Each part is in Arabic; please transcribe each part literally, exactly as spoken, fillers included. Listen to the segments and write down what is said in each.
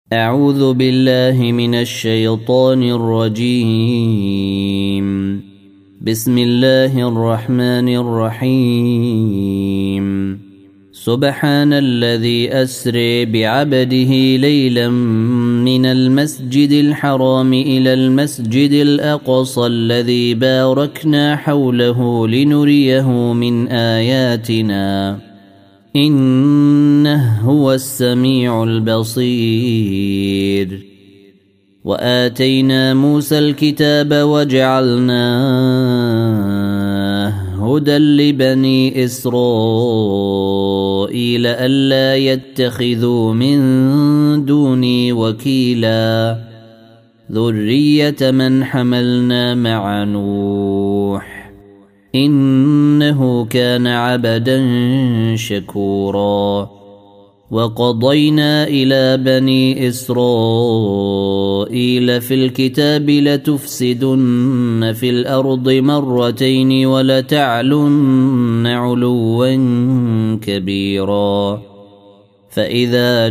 أعوذ بالله من الشيطان الرجيم. بسم الله الرحمن الرحيم. سبحان الذي أسري بعبده ليلا من المسجد الحرام إلى المسجد الأقصى الذي باركنا حوله لنريه من آياتنا إنه هو السميع البصير. وآتينا موسى الكتاب وجعلناه هدى لبني إسرائيل ألا يتخذوا من دوني وكيلا ذرية من حملنا مع نوح إنه كان عبدا شكورا. وقضينا إلى بني إسرائيل في الكتاب لتفسدن في الأرض مرتين ولتعلن علوا كبيرا. فإذا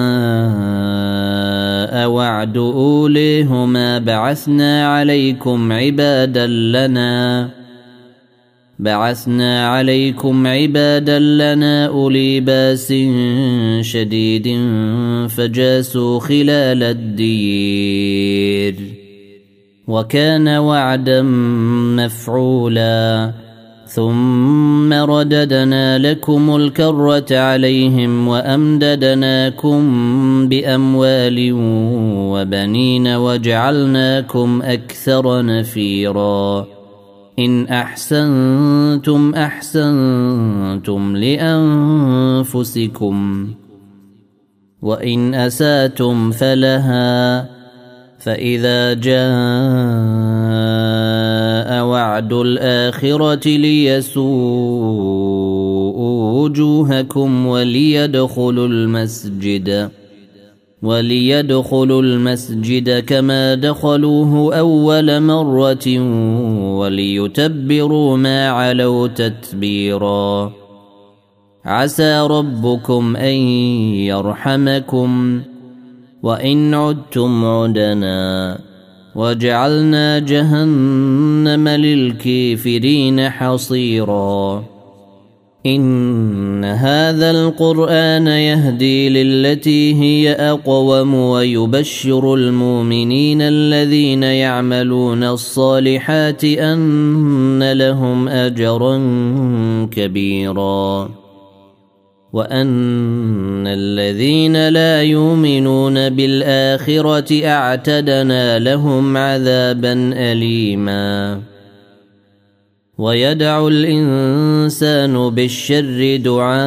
جاء وعد أوليهما بعثنا عليكم عبادا لنا بعثنا عليكم عبادا لنا أولي باس شديد فجاسوا خلال الدير وكان وعدا مفعولا. ثم رددنا لكم الكرة عليهم وأمددناكم بأموال وبنين وجعلناكم أكثر نفيرا. إن أحسنتم أحسنتم لأنفسكم وإن أساتم فلها. فإذا جاء وعد الآخرة ليسوءوا وجوهكم وليدخلوا المسجد وليدخلوا المسجد كما دخلوه أول مرة وليتبروا ما علوا تتبيرا. عسى ربكم أن يرحمكم وإن عدتم عدنا وجعلنا جهنم للكافرين حصيرا. إن هذا القرآن يهدي للتي هي أقوم ويبشر المؤمنين الذين يعملون الصالحات أن لهم أجرا كبيرا وأن الذين لا يؤمنون بالآخرة أعتدنا لهم عذابا أليما. ويدعو الإنسان بالشر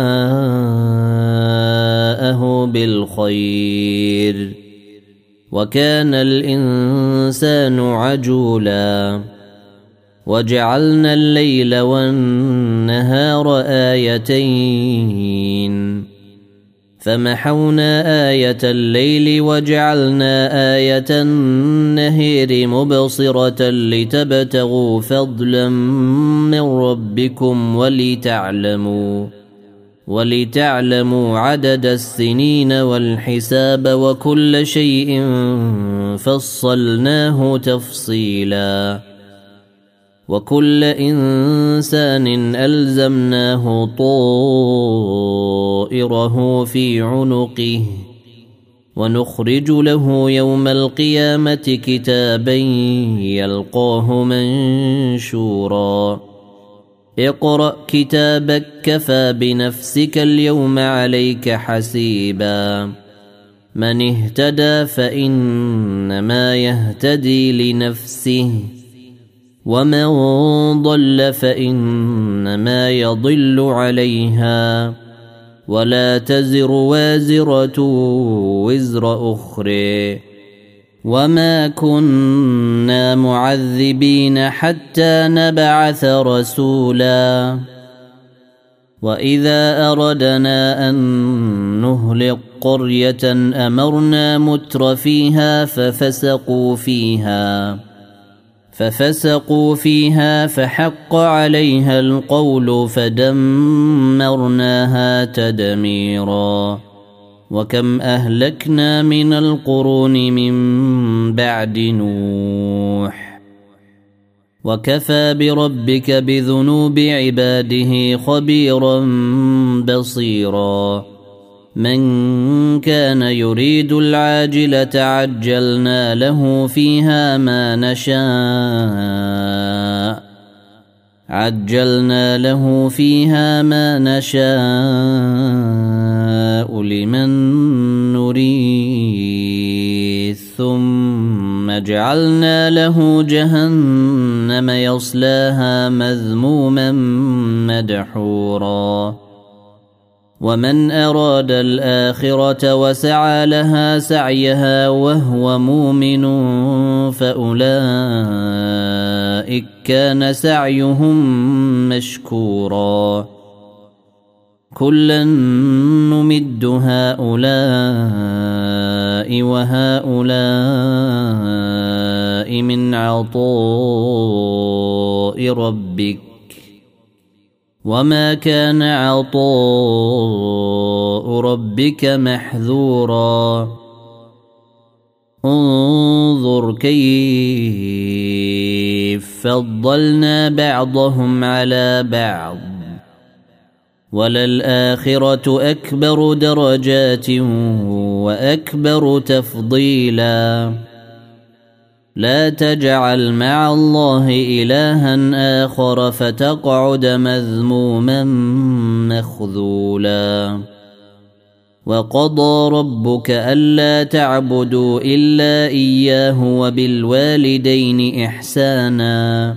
دعاءه بالخير وكان الإنسان عجولا. وجعلنا الليل والنهار آيتين فمحونا آية الليل وجعلنا آية النهار مبصرة لتبتغوا فضلا من ربكم ولتعلموا ولتعلموا عدد السنين والحساب وكل شيء فصلناه تفصيلا. وكل إنسان ألزمناه طائره في عنقه ونخرج له يوم القيامة كتابا يلقاه منشورا. اقرأ كتابك كفى بنفسك اليوم عليك حسيبا. من اهتدى فإنما يهتدي لنفسه ومن ضل فإنما يضل عليها ولا تزر وازرة وزر أخرى وما كنا معذبين حتى نبعث رسولا. وإذا أردنا أن نهلك قرية أمرنا متر فيها ففسقوا فيها ففسقوا فيها فحق عليها القول فدمرناها تدميرا. وكم أهلكنا من القرون من بعد نوح وكفى بربك بذنوب عباده خبيرا بصيرا من كان يريد العاجلة عجلنا له فيها ما نشاء عجلنا له فيها ما نشاء لمن نريد ثم جعلنا له جهنم يصلاها مذموما مدحورا ومن أراد الآخرة وسعى لها سعيها وهو مؤمن فأولئك كان سعيهم مشكورا كلا نمد هؤلاء وهؤلاء من عطاء ربك وما كان عطاء ربك محذورا انظر كيف فضلنا بعضهم على بعض وللآخرة أكبر درجات وأكبر تفضيلا لا تجعل مع الله إلها آخر فتقعد مذموما مخذولا وقضى ربك ألا تعبدوا إلا إياه وبالوالدين إحسانا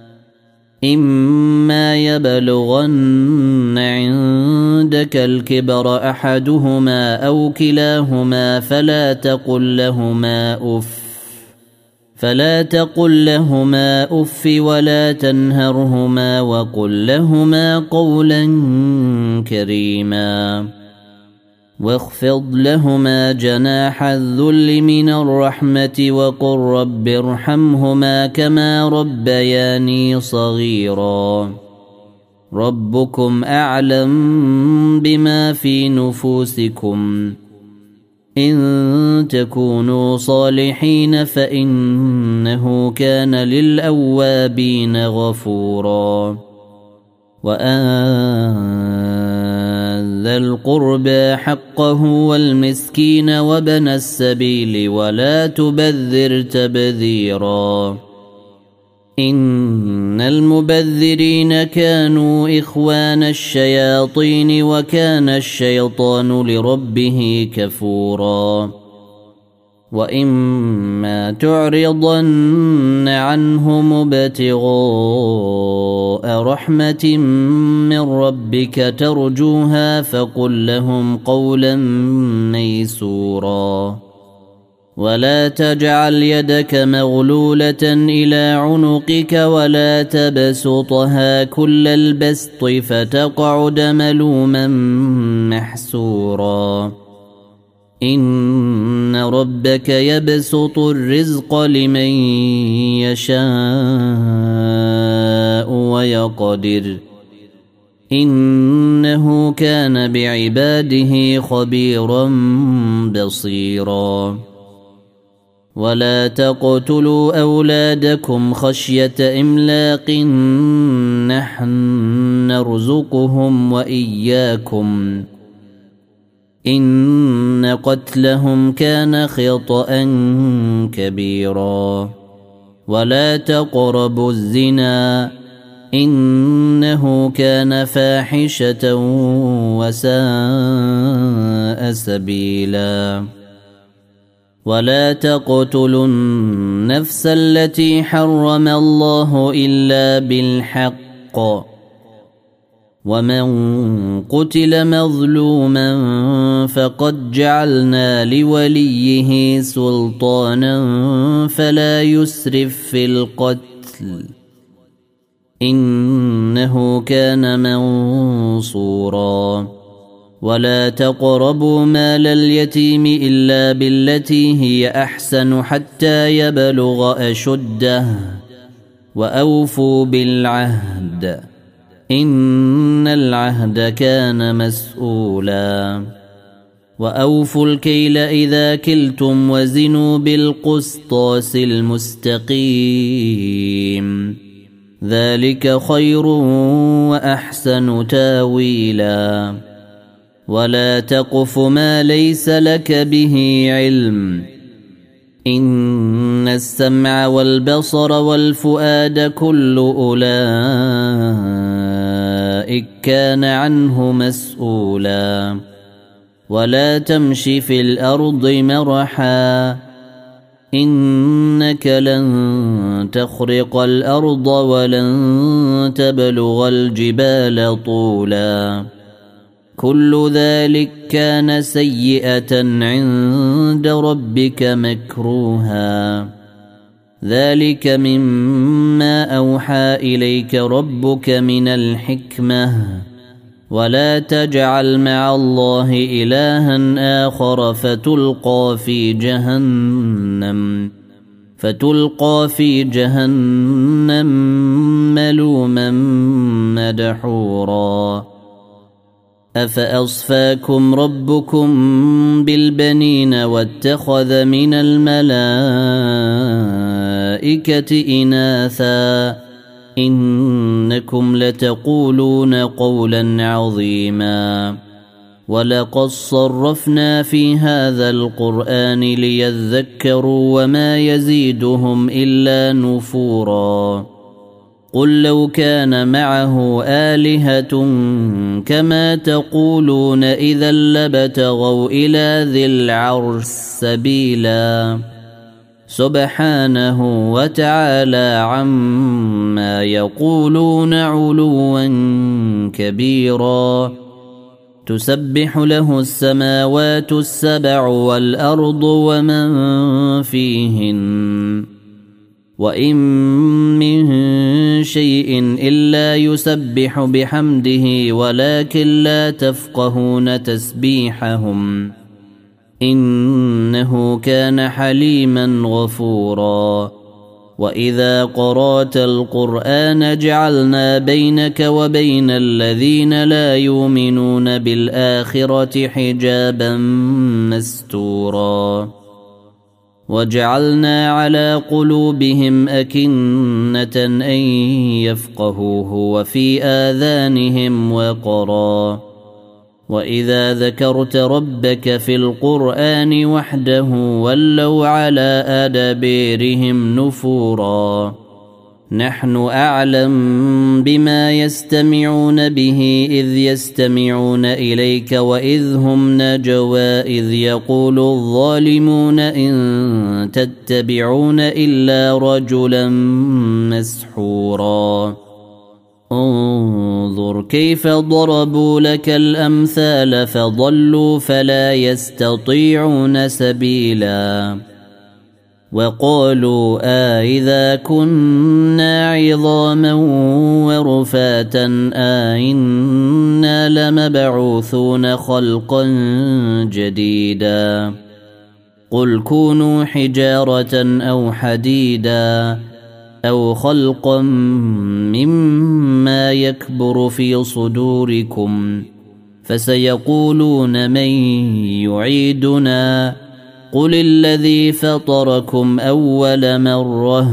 إما يبلغن عندك الكبر أحدهما أو كلاهما فلا تقل لهما أف فلا تقل لهما أف ولا تنهرهما وقل لهما قولا كريما واخفض لهما جناح الذل من الرحمة وقل رب ارحمهما كما ربياني صغيرا ربكم أعلم بما في نفوسكم إن تكونوا صالحين فإنه كان للأوابين غفورا وآن ذا القربى حقه والمسكين وابن السبيل ولا تبذر تبذيرا إن المبذرين كانوا إخوان الشياطين وكان الشيطان لربه كفورا وإما تعرضن عنهم ابتغاء رحمة من ربك ترجوها فقل لهم قولا ميسورا ولا تجعل يدك مغلولة إلى عنقك ولا تبسطها كل البسط فتقعد ملوما محسورا إن ربك يبسط الرزق لمن يشاء ويقدر إنه كان بعباده خبيرا بصيرا ولا تقتلوا أولادكم خشية إملاق نحن نرزقهم وإياكم إن قتلهم كان خطأ كبيرا ولا تقربوا الزنا إنه كان فاحشة وساء سبيلا ولا تقتلوا النفس التي حرم الله إلا بالحق ومن قتل مظلوما فقد جعلنا لوليه سلطانا فلا يسرف في القتل إنه كان منصورا ولا تقربوا مال اليتيم إلا بالتي هي أحسن حتى يبلغ أشده وأوفوا بالعهد إن العهد كان مسؤولا وأوفوا الكيل إذا كلتم وزنوا بالقسطاس المستقيم ذلك خير وأحسن تاويلا ولا تقف ما ليس لك به علم إن السمع والبصر والفؤاد كل أولئك كان عنه مسؤولا ولا تمش في الأرض مرحا إنك لن تخرق الأرض ولن تبلغ الجبال طولا كل ذلك كان سيئة عند ربك مكروها ذلك مما أوحى إليك ربك من الحكمة ولا تجعل مع الله إلها آخر فتلقى في جهنم فتلقى في جهنم ملوما مدحورا أفأصفاكم ربكم بالبنين واتخذ من الملائكة إناثا إنكم لتقولون قولا عظيما ولقد صرفنا في هذا القرآن ليذكروا وما يزيدهم إلا نفورا قل لو كان معه آلهة كما تقولون إذا لابتغوا إلى ذي العرش سبيلا سبحانه وتعالى عما يقولون علوا كبيرا تسبح له السماوات السبع والأرض ومن فيهن وإن من شيء إلا يسبح بحمده ولكن لا تفقهون تسبيحهم إنه كان حليما غفورا وإذا قرأت القرآن جعلنا بينك وبين الذين لا يؤمنون بالآخرة حجابا مستورا وجعلنا على قلوبهم أكنة أن يفقهوه وفي آذانهم وقرا وإذا ذكرت ربك في القرآن وحده ولوا على أدبيرهم نفورا نحن أعلم بما يستمعون به إذ يستمعون إليك وإذ هم نجوى إذ يقول الظالمون إن تتبعون إلا رجلا مسحورا انظر كيف ضربوا لك الأمثال فضلوا فلا يستطيعون سبيلا وقالوا آئذا كنا عظاما ورفاتا آئنا لمبعوثون خلقا جديدا قل كونوا حجارة أو حديدا أو خلقا مما يكبر في صدوركم فسيقولون من يعيدنا قل الذي فطركم أول مرة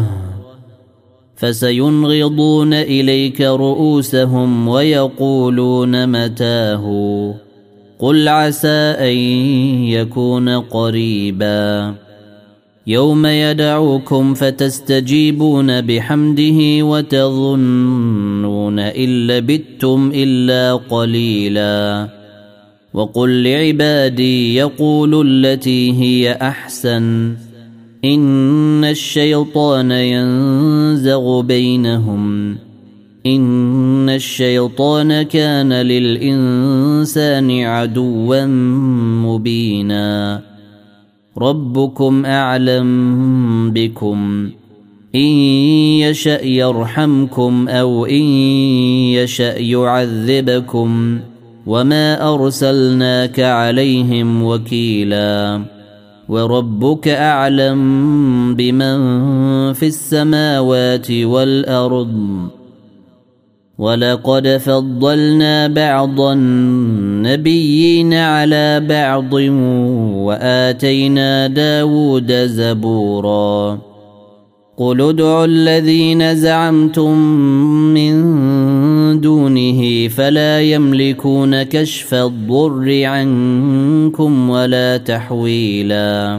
فسينغضون إليك رؤوسهم ويقولون متاه قل عسى أن يكون قريبا يوم يدعوكم فتستجيبون بحمده وتظنون إن لبثتم إلا قليلا وقل لعبادي يقولوا التي هي أحسن إن الشيطان ينزغ بينهم إن الشيطان كان للإنسان عدوا مبينا ربكم أعلم بكم إن يشأ يرحمكم أو إن يشأ يعذبكم وما أرسلناك عليهم وكيلا وربك أعلم بمن في السماوات والأرض ولقد فضلنا بعض النبيين على بعض وآتينا داود زبورا قل ادعوا الذين زعمتم من دونه فلا يملكون كشف الضر عنكم ولا تحويلا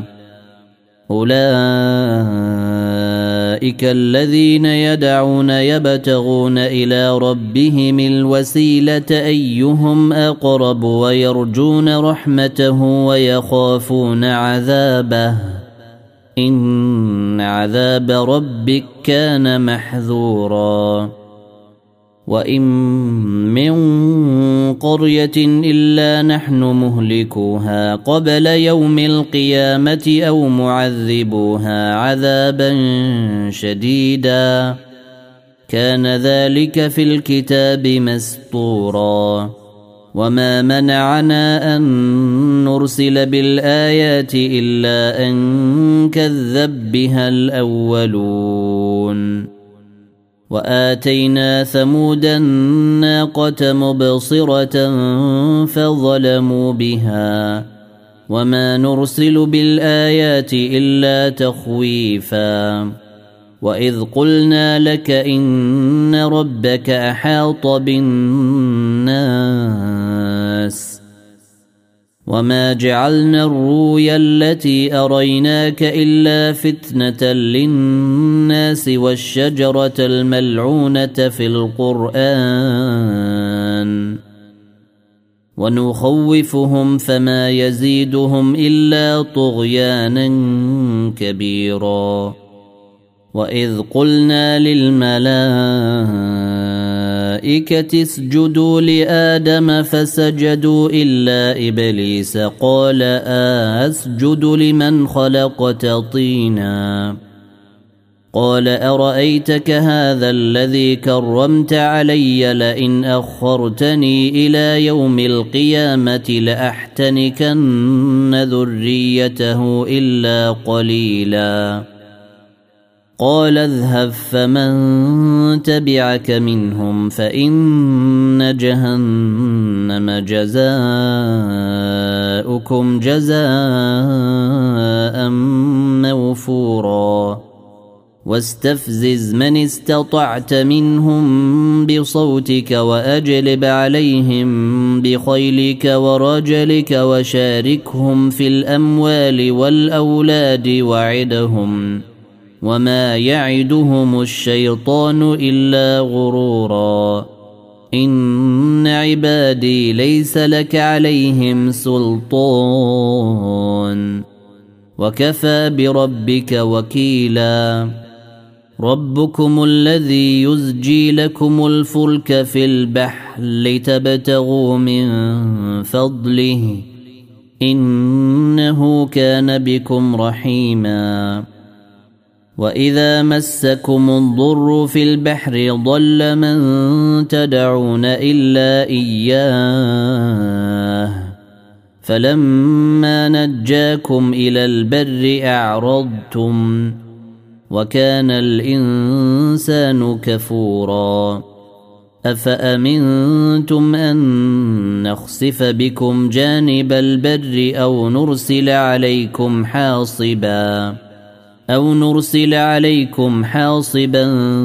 أولئك الذين يدعون يبتغون إلى ربهم الوسيلة أيهم أقرب ويرجون رحمته ويخافون عذابه إن عذاب ربك كان محذورا وإن من قرية إلا نحن مهلكوها قبل يوم القيامة أو معذبوها عذابا شديدا كان ذلك في الكتاب مسطورا وما منعنا أن نرسل بالآيات إلا أن كذب بها الأولون وآتينا ثمود الناقة مبصرة فظلموا بها وما نرسل بالآيات إلا تخويفا وإذ قلنا لك إن ربك أحاط بالناس وما جعلنا الرؤيا التي أريناك إلا فتنة للناس والشجرة الملعونة في القرآن ونخوفهم فما يزيدهم إلا طغيانا كبيرا وإذ قلنا للملائكة اسجدوا لآدم فسجدوا إلا إبليس قال أسجد لمن خلقت طينا قال أرأيتك هذا الذي كرمت علي لئن أخرتني إلى يوم القيامة لأحتنكن ذريته إلا قليلا قال اذهب فمن تبعك منهم فإن جهنم جزاؤكم جزاء موفورا واستفزز من استطعت منهم بصوتك وأجلب عليهم بخيلك ورجلك وشاركهم في الأموال والأولاد وعدهم وما يعدهم الشيطان إلا غرورا إن عبادي ليس لك عليهم سلطان وكفى بربك وكيلا ربكم الذي يزجي لكم الفلك في البحر لتبتغوا من فضله إنه كان بكم رحيما وإذا مسكم الضر في البحر ضل من تدعون إلا إياه فلما نجاكم إلى البر أعرضتم وكان الإنسان كفورا أفأمنتم أن نخسف بكم جانب البر أو نرسل عليكم حاصبا أو نرسل عليكم حاصبا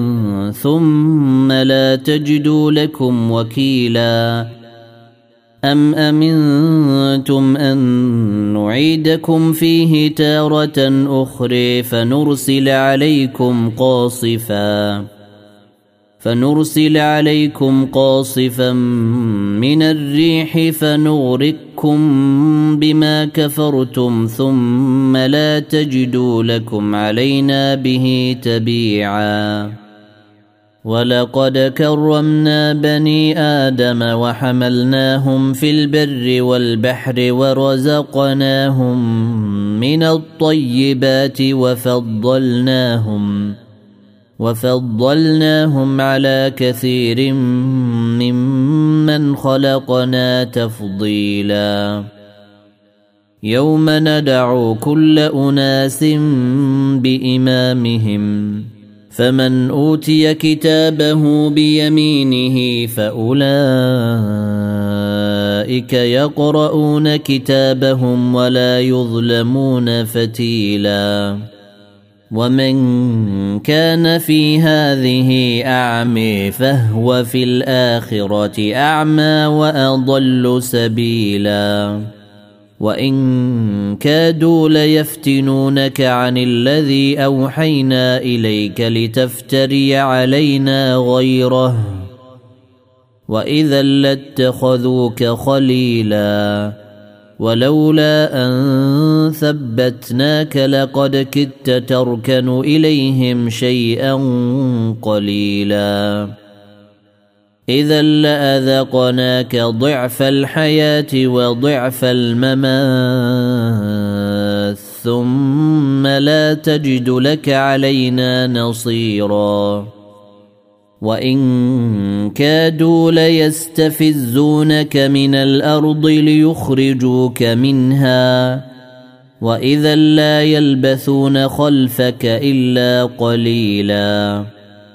ثم لا تجدوا لكم وكيلا أم أمنتم أن نعيدكم فيه تارة أخرى فنرسل عليكم قاصفا فنرسل عليكم قاصفا من الريح فنغرقكم بما كفرتم ثم لا تجدوا لكم علينا به تبيعا ولقد كرمنا بني آدم وحملناهم في البر والبحر ورزقناهم من الطيبات وفضلناهم وفضلناهم على كثير ممن خلقنا تفضيلا يوم ندعو كل أناس بإمامهم فمن أوتي كتابه بيمينه فأولئك يقرؤون كتابهم ولا يظلمون فتيلا ومن كان في هذه أعمى فهو في الآخرة أعمى وأضل سبيلا وإن كادوا ليفتنونك عن الذي أوحينا إليك لتفتري علينا غيره وإذا لاتخذوك خليلا ولولا أن ثبتناك لقد كدت تركن إليهم شيئا قليلا إذا لأذقناك ضعف الحياة وضعف الممات ثم لا تجد لك علينا نصيرا وإن كادوا ليستفزونك من الأرض ليخرجوك منها وإذا لا يلبثون خلفك إلا قليلا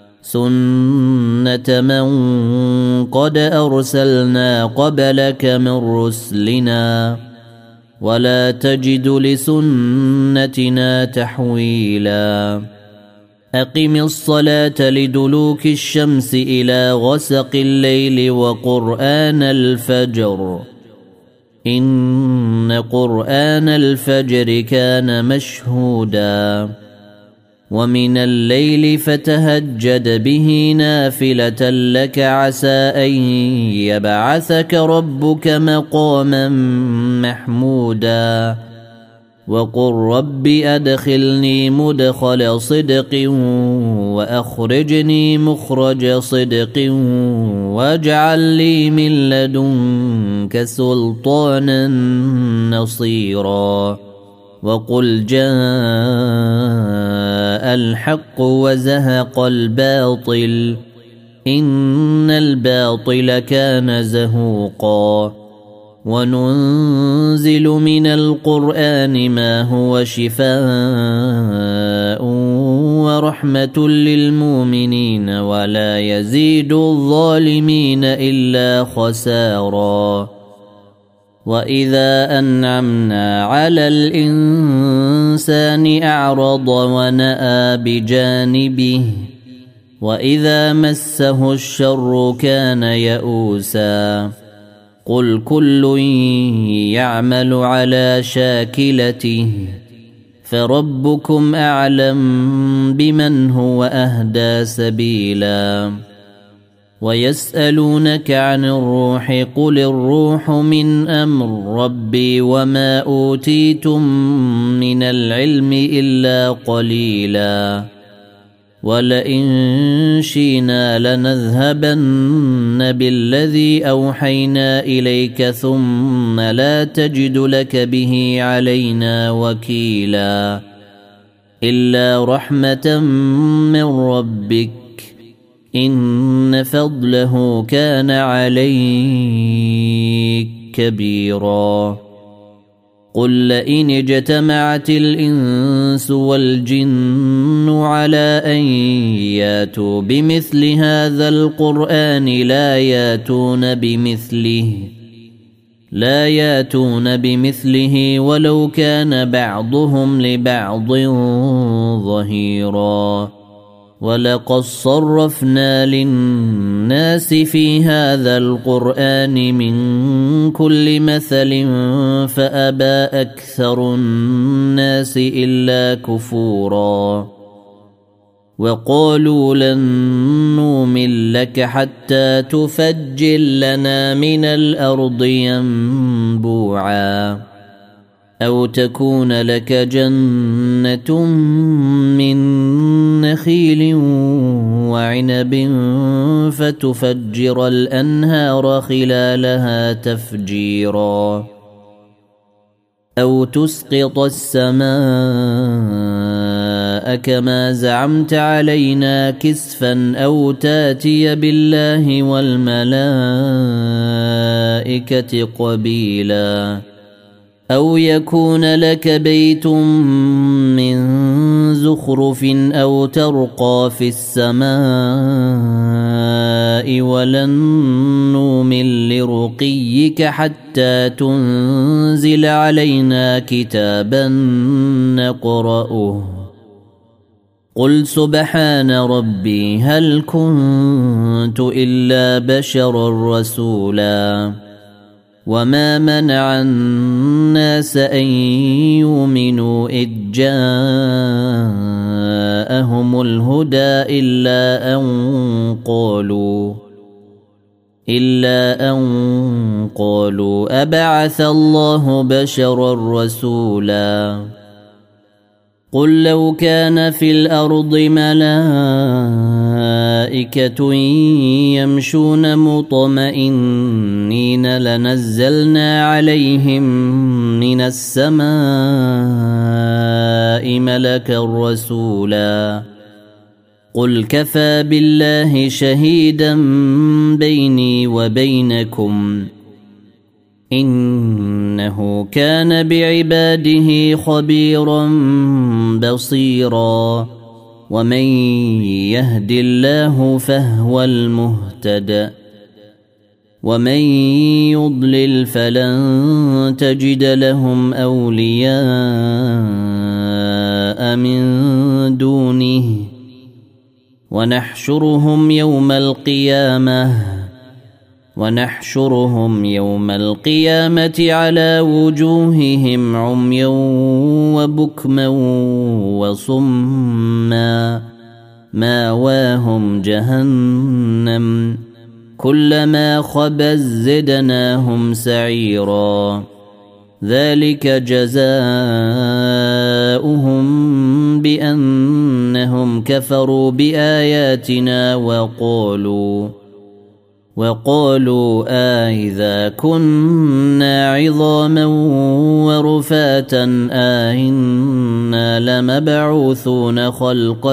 سنة من قد أرسلنا قبلك من رسلنا ولا تجد لسنتنا تحويلا أقم الصلاة لدلوك الشمس إلى غسق الليل وقرآن الفجر إن قرآن الفجر كان مشهودا ومن الليل فتهجد به نافلة لك عسى أن يبعثك ربك مقاما محمودا وقل رب أدخلني مدخل صدق وأخرجني مخرج صدق واجعل لي من لدنك سلطانا نصيرا وقل جاء الحق وزهق الباطل إن الباطل كان زهوقا وننزل من القرآن ما هو شفاء ورحمة للمؤمنين ولا يزيد الظالمين إلا خسارا وإذا أنعمنا على الإنسان أعرض ونأى بجانبه وإذا مسه الشر كان يئوسا قل كل يعمل على شاكلته فربكم أعلم بمن هو أهدى سبيلا ويسألونك عن الروح قل الروح من أمر ربي وما أوتيتم من العلم إلا قليلا ولئن شئنا لنذهبن بالذي أوحينا إليك ثم لا تجد لك به علينا وكيلا إلا رحمة من ربك إن فضله كان عليك كبيرا قل لئن اجتمعت الإنس والجن على أن ياتوا بمثل هذا القرآن لا ياتون بمثله لا ياتون بمثله ولو كان بعضهم لبعض ظهيرا ولقد صرفنا للناس في هذا القرآن من كل مثل فأبى أكثر الناس إلا كفورا وقالوا لن نؤمن لك حتى تفجر لنا من الأرض ينبوعا أو تكون لك جنة من نخيل وعنب فتفجر الأنهار خلالها تفجيرا أو تسقط السماء كما زعمت علينا كسفا أو تاتي بالله والملائكة قبيلا أو يكون لك بيت من زخرف أو ترقى في السماء ولن نؤمن لرقيك حتى تنزل علينا كتابا نقرأه قل سبحان ربي هل كنت إلا بشرا رسولا وما منع الناس أن يؤمنوا إذ جاءهم الهدى إلا أن قالوا إلا أن قالوا أبعث الله بشرا رسولا قل لو كان في الأرض ملائكة يمشون مطمئنين لنزلنا عليهم من السماء ملكا رسولا قل كفى بالله شهيدا بيني وبينكم إنه كان بعباده خبيرا بصيرا ومن يهد الله فهو المهتد ومن يضلل فلن تجد لهم أولياء من دونه ونحشرهم يوم القيامة ونحشرهم يوم القيامة على وجوههم عميا وبكما وصما ماواهم جهنم كلما خبت زدناهم سعيرا ذلك جزاؤهم بأنهم كفروا بآياتنا وقالوا وقالوا آئذا كنا عظاما ورفاتا آئنا لمبعوثون خلقا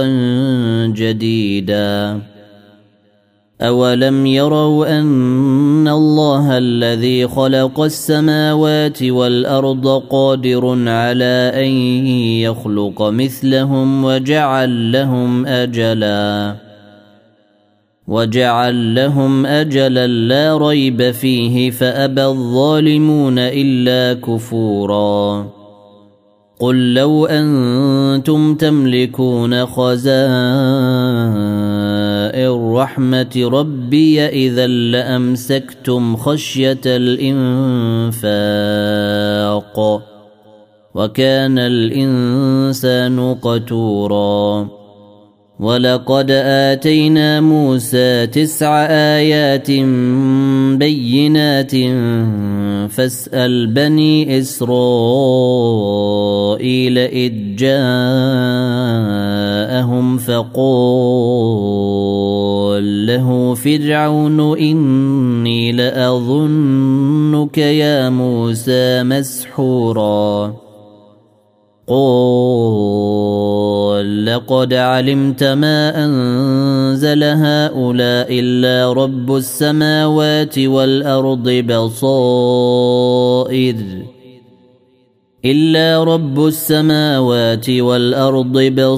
جديدا أولم يروا أن الله الذي خلق السماوات والأرض قادر على أن يخلق مثلهم وجعل لهم أجلا وجعل لهم أجلا لا ريب فيه فأبى الظالمون إلا كفورا قل لو أنتم تملكون خزائن رحمة ربي إذا لأمسكتم خشية الإنفاق وكان الإنسان قتورا ولقد آتينا موسى تسع آيات بينات فاسأل بني إسرائيل إذ جاءهم فقال له فرعون إني لأظنك يا موسى مسحورا قال لقد علمت ما أنزل هؤلاء إلا رب السماوات والأرض بصائر إلا رب السماوات والأرض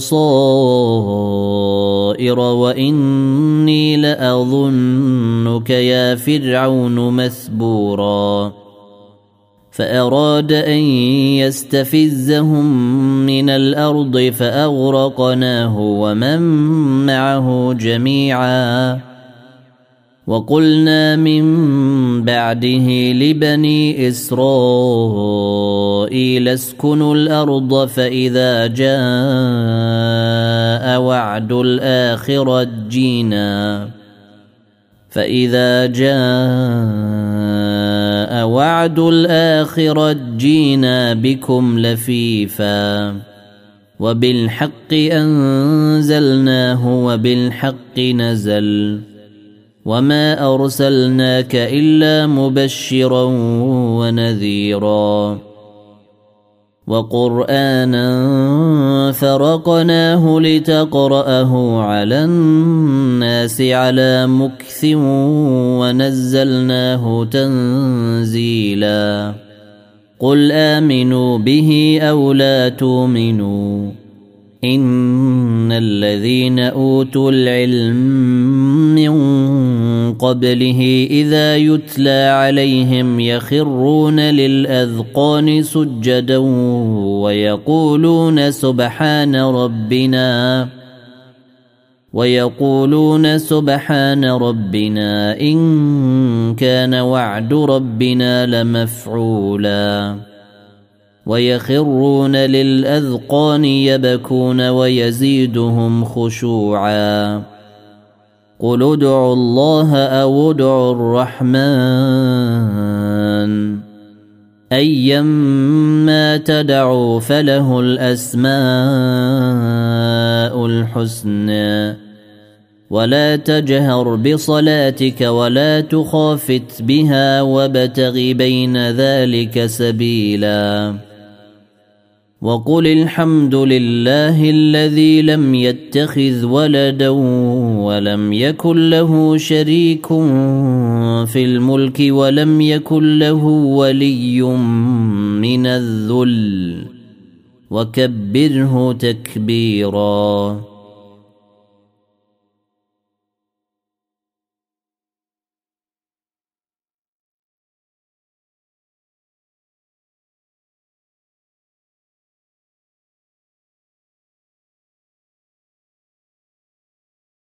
بصائر وإني لأظنك يا فرعون مثبورا فأراد أن يستفزهم من الأرض فأغرقناه ومن معه جميعا وقلنا من بعده لبني إسرائيل اسكنوا الأرض فإذا جاء وعد الآخرة جينا فإذا جاء وعد الآخرة جينا بكم لفيفا وبالحق أنزلناه وبالحق نزل وما أرسلناك إلا مبشرا ونذيرا وقرآنا فرقناه لتقرأه على الناس على مكث ونزلناه تنزيلا قل آمنوا به أو لا تؤمنوا إن الذين أوتوا العلم من قبله إذا يتلى عليهم يخرون للأذقان سجدا ويقولون سبحان ربنا ويقولون سبحان ربنا إن كان وعد ربنا لمفعولا ويخرون للأذقان يبكون ويزيدهم خشوعا قل ادعوا الله أو ادعوا الرحمن أيما تدعوا فله الأسماء الحسنى ولا تجهر بصلاتك ولا تخافت بها وابتغ بين ذلك سبيلا وقل الحمد لله الذي لم يتخذ ولدا ولم يكن له شريك في الملك ولم يكن له ولي من الذل وكبره تكبيرا.